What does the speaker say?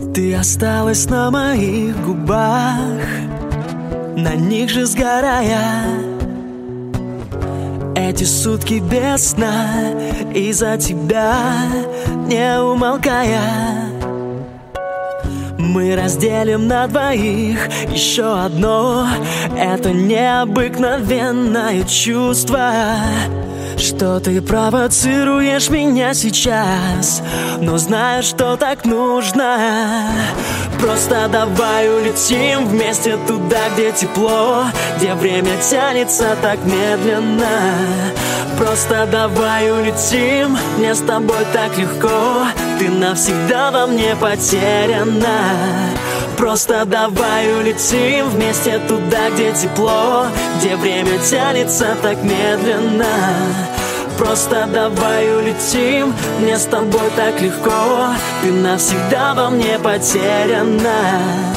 Ты осталась на моих губах, на них же сгорая. Эти сутки без сна из-за тебя, не умолкая. Мы разделим на двоих еще одно это необыкновенное чувство, что ты провоцируешь меня сейчас, но знаешь, что так нужно. Просто давай улетим вместе туда, где тепло, где время тянется так медленно. Просто давай улетим, мне с тобой так легко, ты навсегда во мне потеряна. Просто давай улетим вместе туда, где тепло, где время тянется так медленно. Просто давай улетим, мне с тобой так легко, ты навсегда во мне потеряна.